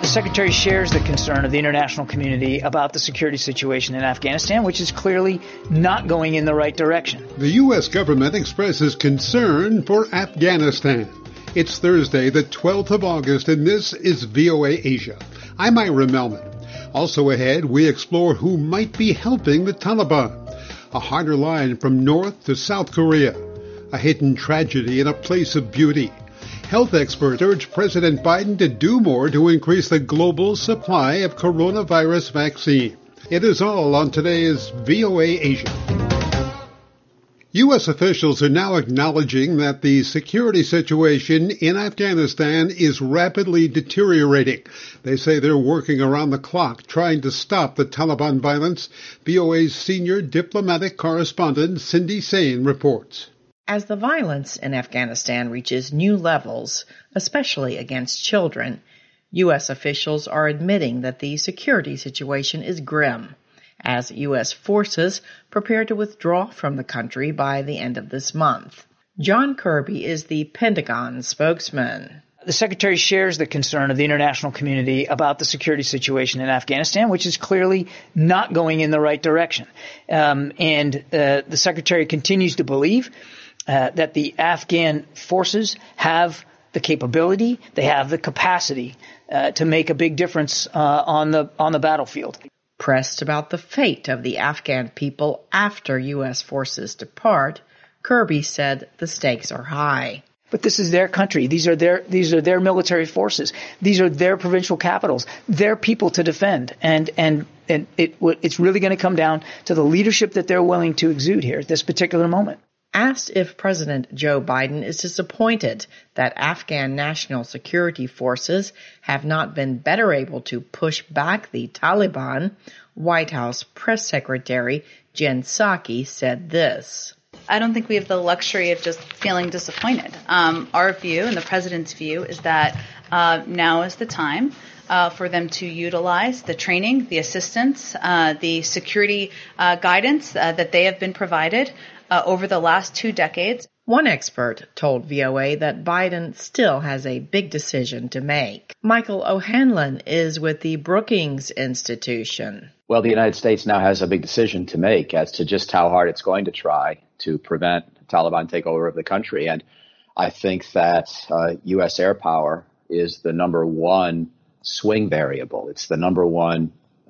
The Secretary shares the concern of the international community about the security situation in Afghanistan, which is clearly not going in the right direction. The U.S. government expresses concern for Afghanistan. It's Thursday, the 12th of August, and this is VOA Asia. I'm Ira Melman. Also ahead, we explore who might be helping the Taliban. A harder line from North to South Korea. A hidden tragedy in a place of beauty. Health experts urge President Biden to do more to increase the global supply of coronavirus vaccine. It is all on today's VOA Asia. U.S. officials are now acknowledging that the security situation in Afghanistan is rapidly deteriorating. They say they're working around the clock trying to stop the Taliban violence. VOA's senior diplomatic correspondent Cindy Sain reports. As the violence in Afghanistan reaches new levels, especially against children, U.S. officials are admitting that the security situation is grim, as U.S. forces prepare to withdraw from the country by the end of this month. John Kirby is the Pentagon spokesman. The Secretary shares the concern of the international community about the security situation in Afghanistan, which is clearly not going in the right direction. The Secretary continues to believe that the Afghan forces have the capability, they have the capacity to make a big difference on the battlefield. Pressed about the fate of the Afghan people after U.S. forces depart, Kirby said the stakes are high. But this is their country. These are their military forces. These are their provincial capitals. Their people to defend. And it's really going to come down to the leadership that they're willing to exude here at this particular moment. Asked if President Joe Biden is disappointed that Afghan national security forces have not been better able to push back the Taliban, White House Press Secretary Jen Psaki said this. I don't think we have the luxury of just feeling disappointed. Our view and the president's view is that now is the time for them to utilize the training, the assistance, the security guidance that they have been provided over the last 2 decades. One expert told VOA that Biden still has a big decision to make. Michael O'Hanlon is with the Brookings Institution. Well, the United States now has a big decision to make as to just how hard it's going to try to prevent Taliban takeover of the country. And I think that U.S. air power is the number one swing variable. It's the number one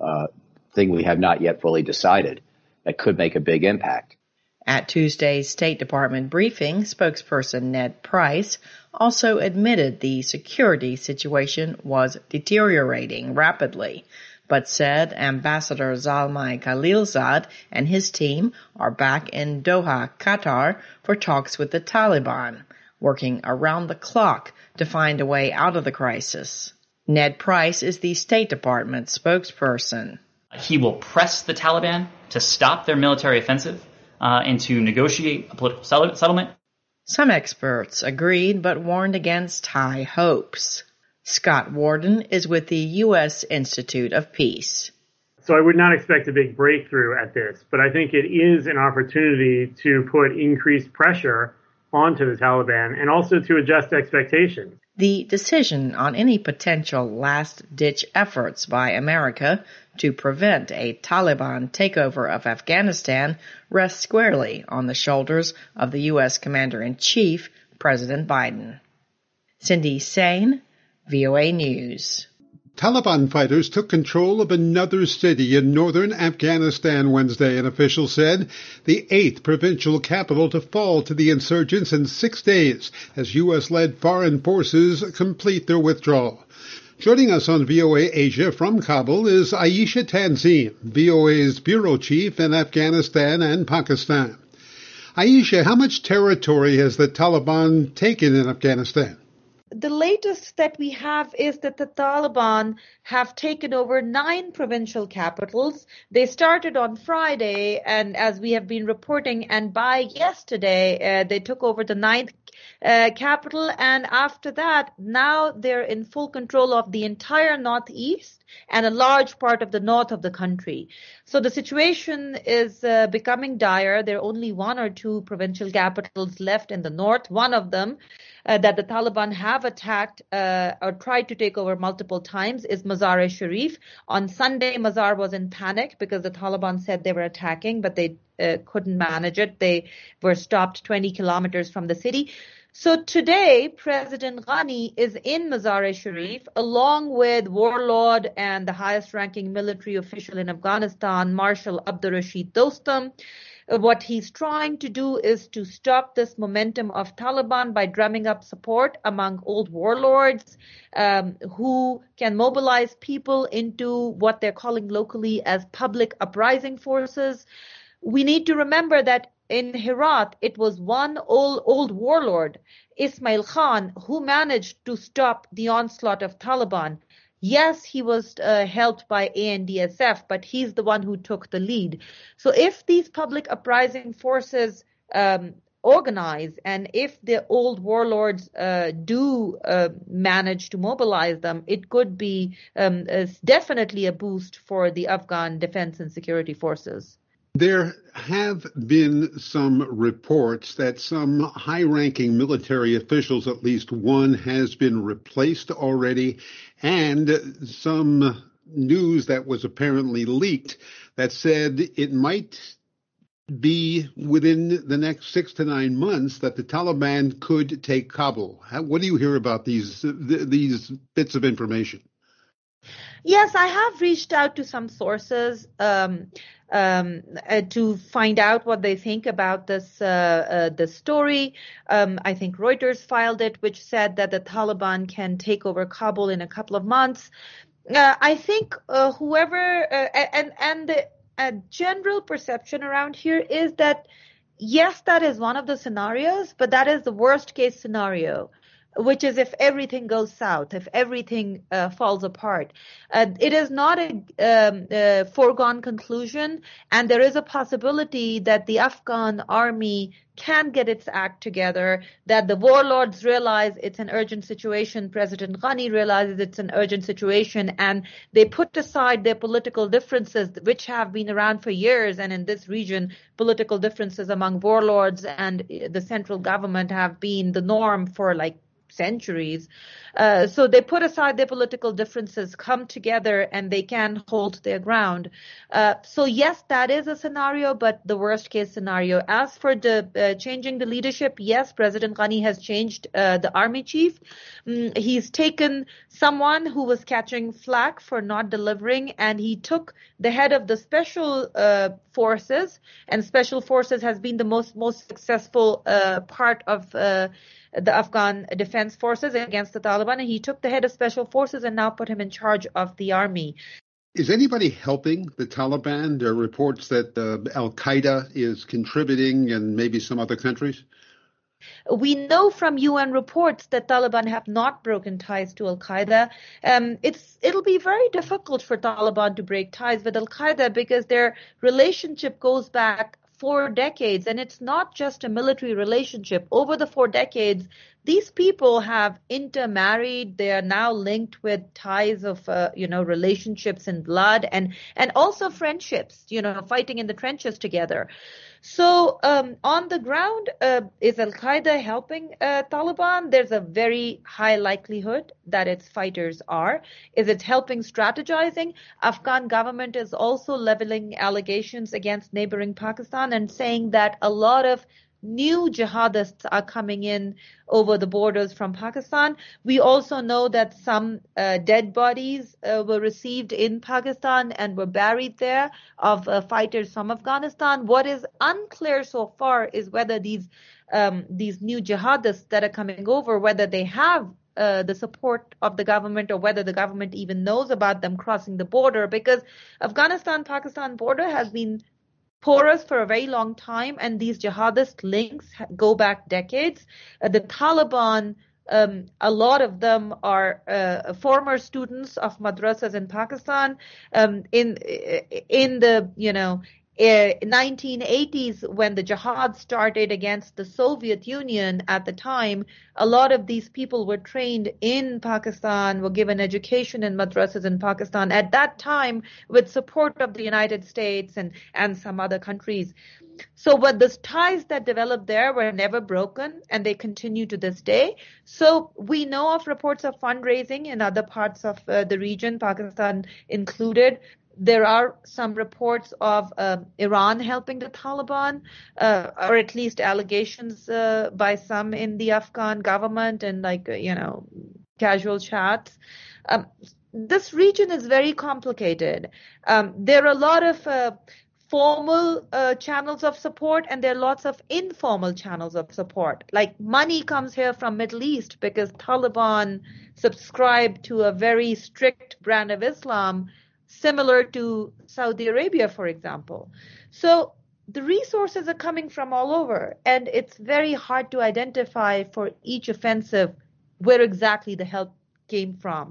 thing we have not yet fully decided that could make a big impact. At Tuesday's State Department briefing, spokesperson Ned Price also admitted the security situation was deteriorating rapidly, but said Ambassador Zalmay Khalilzad and his team are back in Doha, Qatar, for talks with the Taliban, working around the clock to find a way out of the crisis. Ned Price is the State Department spokesperson. He will press the Taliban to stop their military offensive and to negotiate a political settlement. Some experts agreed but warned against high hopes. Scott Warden is with the U.S. Institute of Peace. So I would not expect a big breakthrough at this, but I think it is an opportunity to put increased pressure onto the Taliban and also to adjust expectations. The decision on any potential last-ditch efforts by America to prevent a Taliban takeover of Afghanistan rests squarely on the shoulders of the U.S. Commander-in-Chief, President Biden. Cindy Sain, VOA News. Taliban fighters took control of another city in northern Afghanistan Wednesday, an official said, the 8th provincial capital to fall to the insurgents in 6 days as U.S.-led foreign forces complete their withdrawal. Joining us on VOA Asia from Kabul is Ayesha Tanzim, VOA's bureau chief in Afghanistan and Pakistan. Ayesha, how much territory has the Taliban taken in Afghanistan? The latest that we have is that the Taliban have taken over 9 provincial capitals. They started on Friday, and as we have been reporting, and by yesterday, they took over the 9th capital. And after that, now they're in full control of the entire northeast and a large part of the north of the country. So the situation is becoming dire. There are only 1 or 2 provincial capitals left in the north. One of them that the Taliban have attacked or tried to take over multiple times is Mazar-e-Sharif. On Sunday, Mazar was in panic because the Taliban said they were attacking, but they couldn't manage it. They were stopped 20 kilometers from the city. So today, President Ghani is in Mazar-e-Sharif along with warlord and the highest-ranking military official in Afghanistan, Marshal Abdurrashid Dostum. What he's trying to do is to stop this momentum of Taliban by drumming up support among old warlords who can mobilize people into what they're calling locally as public uprising forces. We need to remember that in Herat, it was one old warlord, Ismail Khan, who managed to stop the onslaught of Taliban. Yes, he was helped by ANDSF, but he's the one who took the lead. So if these public uprising forces organize and if the old warlords do manage to mobilize them, it could be definitely a boost for the Afghan defense and security forces. There have been some reports that some high-ranking military officials, at least one, has been replaced already, and some news that was apparently leaked that said it might be within the next 6 to 9 months that the Taliban could take Kabul. What do you hear about these bits of information? Yes, I have reached out to some sources to find out what they think about this story. I think Reuters filed it, which said that the Taliban can take over Kabul in a couple of months. I think and the general perception around here is that, yes, that is one of the scenarios, but that is the worst case scenario, which is if everything goes south, if everything falls apart. It is not a foregone conclusion, and there is a possibility that the Afghan army can get its act together, that the warlords realize it's an urgent situation, President Ghani realizes it's an urgent situation, and they put aside their political differences, which have been around for years, and in this region, political differences among warlords and the central government have been the norm for like centuries. So they put aside their political differences, come together, and they can hold their ground. So yes, that is a scenario, but the worst case scenario. As for the changing the leadership, yes, President Ghani has changed the army chief. He's taken someone who was catching flack for not delivering, and he took the head of the special forces, and special forces has been the most successful part of the Afghan defense forces against the Taliban, and he took the head of special forces and now put him in charge of the army. Is anybody helping the Taliban? There are reports that Al-Qaeda is contributing and maybe some other countries. We know from UN reports that Taliban have not broken ties to Al-Qaeda. It'll be very difficult for Taliban to break ties with Al-Qaeda because their relationship goes back 4 decades, and it's not just a military relationship. Over the 4 decades, these people have intermarried. They are now linked with ties of, relationships in blood and also friendships, fighting in the trenches together. So on the ground, is Al-Qaeda helping Taliban? There's a very high likelihood that its fighters are. Is it helping strategizing? Afghan government is also leveling allegations against neighboring Pakistan and saying that a lot of new jihadists are coming in over the borders from Pakistan. We also know that some dead bodies were received in Pakistan and were buried there of fighters from Afghanistan. What is unclear so far is whether these new jihadists that are coming over, whether they have the support of the government or whether the government even knows about them crossing the border, because Afghanistan-Pakistan border has been porous for a very long time, and these jihadist links go back decades. The Taliban, a lot of them are former students of madrasas in Pakistan. In 1980s, when the jihad started against the Soviet Union at the time, a lot of these people were trained in Pakistan, were given education in madrasas in Pakistan at that time with support of the United States and some other countries. So what the ties that developed there were never broken, and they continue to this day. So we know of reports of fundraising in other parts of the region, Pakistan included. There are some reports of Iran helping the Taliban, or at least allegations by some in the Afghan government and casual chats. This region is very complicated. There are a lot of formal channels of support, and there are lots of informal channels of support. Like money comes here from Middle East because Taliban subscribe to a very strict brand of Islam, similar to Saudi Arabia, for example. So the resources are coming from all over, and it's very hard to identify for each offensive where exactly the help came from.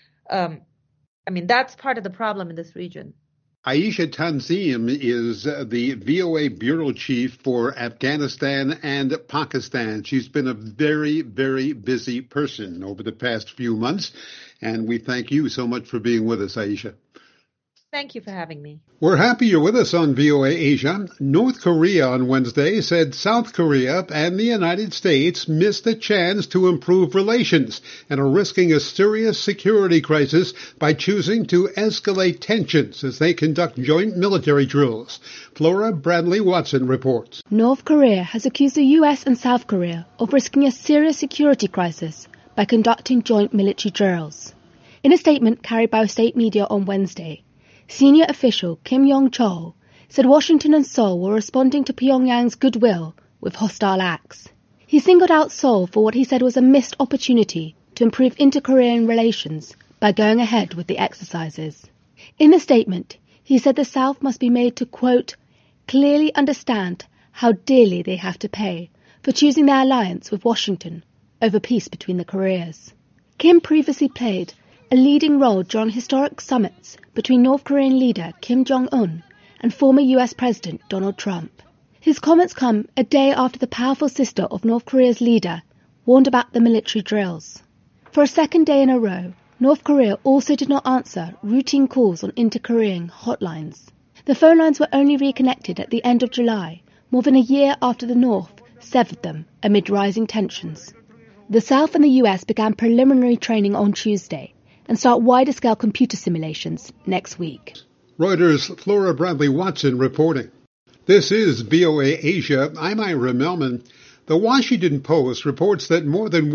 That's part of the problem in this region. Aisha Tanzim is the VOA Bureau Chief for Afghanistan and Pakistan. She's been a very, very busy person over the past few months, and we thank you so much for being with us, Aisha. Thank you for having me. We're happy you're with us on VOA Asia. North Korea on Wednesday said South Korea and the United States missed a chance to improve relations and are risking a serious security crisis by choosing to escalate tensions as they conduct joint military drills. Flora Bradley Watson reports. North Korea has accused the US and South Korea of risking a serious security crisis by conducting joint military drills. In a statement carried by state media on Wednesday, senior official Kim Yong-chol said Washington and Seoul were responding to Pyongyang's goodwill with hostile acts. He singled out Seoul for what he said was a missed opportunity to improve inter-Korean relations by going ahead with the exercises. In the statement, he said the South must be made to, quote, clearly understand how dearly they have to pay for choosing their alliance with Washington over peace between the Koreas. Kim previously played a leading role during historic summits between North Korean leader Kim Jong-un and former US President Donald Trump. His comments come a day after the powerful sister of North Korea's leader warned about the military drills. For a second day in a row, North Korea also did not answer routine calls on inter-Korean hotlines. The phone lines were only reconnected at the end of July, more than a year after the North severed them amid rising tensions. The South and the US began preliminary training on Tuesday and start wider-scale computer simulations next week. Reuters' Flora Bradley Watson reporting. This is VOA Asia. I'm Ira Melman. The Washington Post reports that more than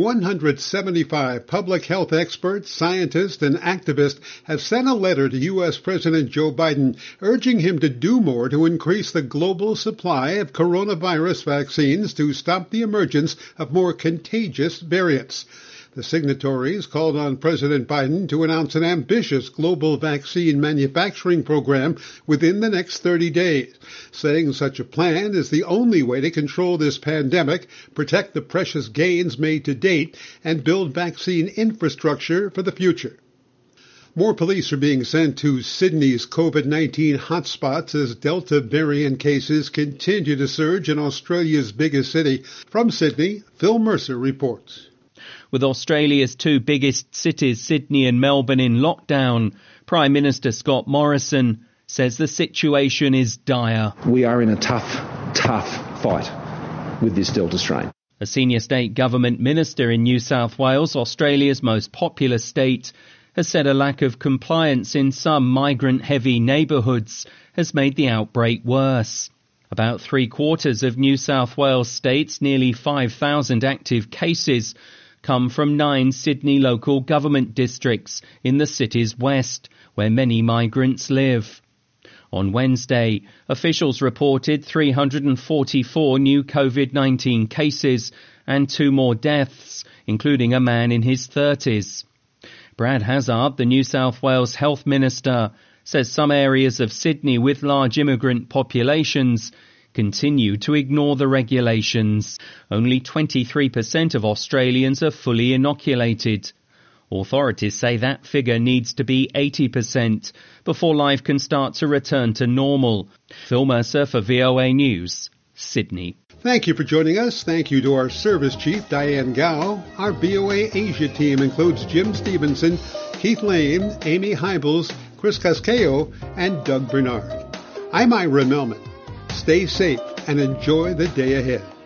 175 public health experts, scientists, and activists have sent a letter to U.S. President Joe Biden urging him to do more to increase the global supply of coronavirus vaccines to stop the emergence of more contagious variants. The signatories called on President Biden to announce an ambitious global vaccine manufacturing program within the next 30 days, saying such a plan is the only way to control this pandemic, protect the precious gains made to date, and build vaccine infrastructure for the future. More police are being sent to Sydney's COVID-19 hotspots as Delta variant cases continue to surge in Australia's biggest city. From Sydney, Phil Mercer reports. With Australia's two biggest cities, Sydney and Melbourne, in lockdown, Prime Minister Scott Morrison says the situation is dire. We are in a tough fight with this Delta strain. A senior state government minister in New South Wales, Australia's most populous state, has said a lack of compliance in some migrant-heavy neighbourhoods has made the outbreak worse. About 3/4 of New South Wales state's nearly 5,000 active cases come from 9 Sydney local government districts in the city's west, where many migrants live. On Wednesday, officials reported 344 new COVID-19 cases and 2 more deaths, including a man in his 30s. Brad Hazzard, the New South Wales Health Minister, says some areas of Sydney with large immigrant populations continue to ignore the regulations. Only 23% of Australians are fully inoculated. Authorities say that figure needs to be 80% before life can start to return to normal. Phil Mercer for VOA News, Sydney. Thank you for joining us. Thank you to our service chief, Diane Gao. Our VOA Asia team includes Jim Stevenson, Keith Lane, Amy Hybels, Chris Casquejo, and Doug Bernard. I'm Ira Melman. Stay safe and enjoy the day ahead.